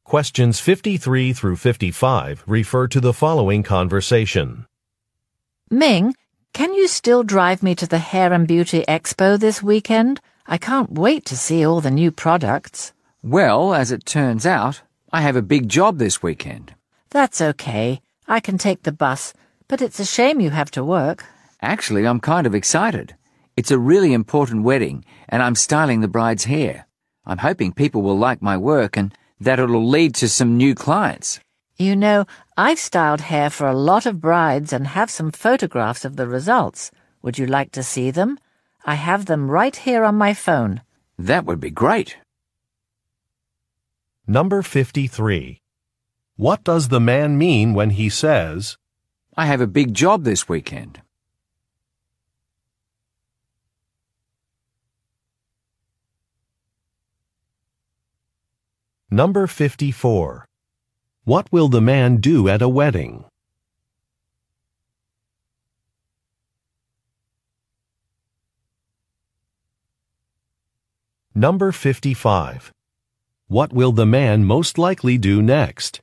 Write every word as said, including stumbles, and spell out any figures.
Questions fifty-three through fifty-five refer to the following conversation. Ming, can you still drive me to the Hair and Beauty Expo this weekend? I can't wait to see all the new products. Well, as it turns out, I have a big job this weekend. That's okay. I can take the bus, but it's a shame you have to work. Actually, I'm kind of excited. It's a really important wedding, and I'm styling the bride's hair. I'm hoping people will like my work and that it'll lead to some new clients. You know, I've styled hair for a lot of brides and have some photographs of the results. Would you like to see them? I have them right here on my phone. That would be great. Number fifty-three. What does the man mean when he says, I have a big job this weekend? Number fifty-four. What will the man do at a wedding? Number fifty-five. What will the man most likely do next?